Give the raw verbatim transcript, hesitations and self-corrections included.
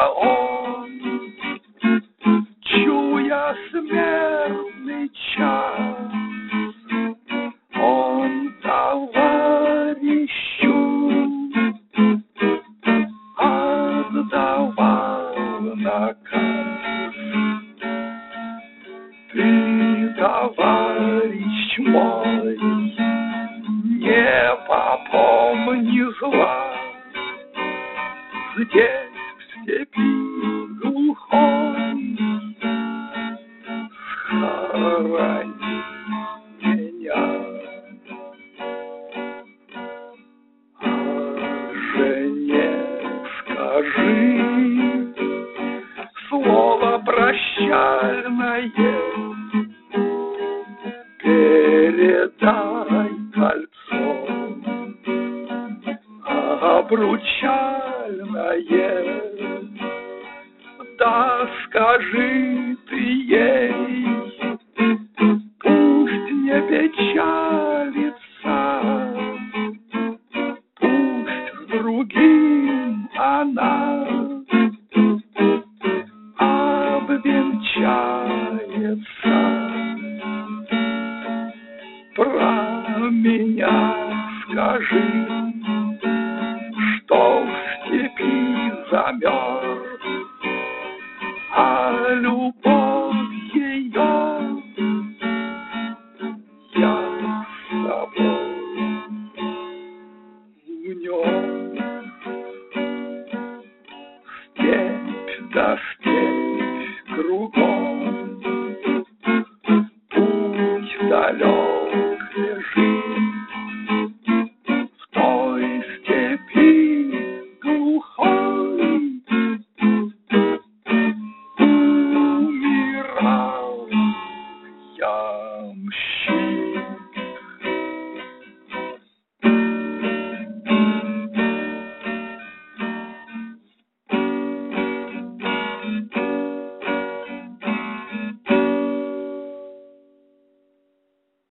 А он, чуя смертный час, он товарищу отдавал наказ: ты, товарищ мой, не попомни зла. Здесь, в степи глухой, схорони меня. А жене скажи слово прощальное, передай кольцо обручальное. Да скажи ты ей, пусть не печалится, пусть с другим она обвенчается. Про меня скажи, что в степи замерз, а любовь ее я с собой унес. Степь до